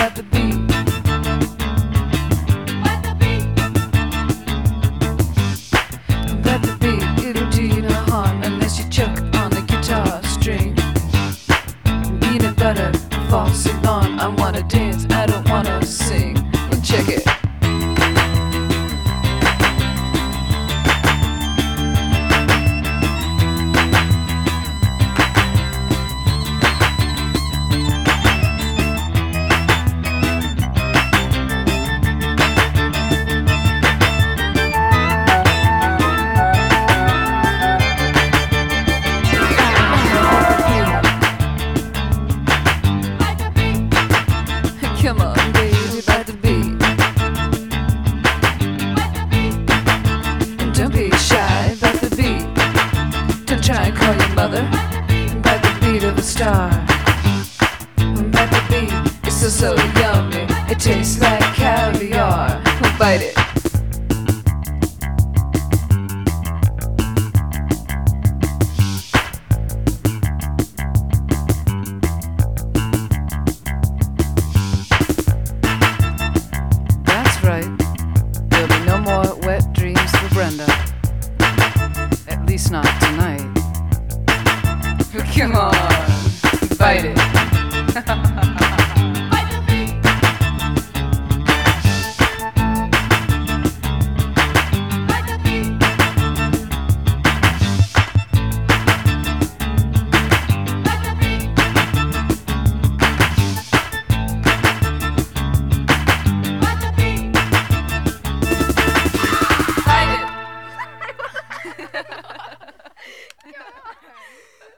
about the beat. About the beat, it'll do you no harm unless you choke on the guitar string. Peanut butter, false alarm. I wanna dance, I don't wanna sing. Well, check it. Come on, baby, by the beat. And don't be shy about the beat. Don't try and call your mother. By the beat of a star. By the beat, it's so yummy. It tastes like caviar. Well, bite it. That's right. There'll be no more wet dreams for Brenda. At least not tonight. Come on, bite it. Bite it.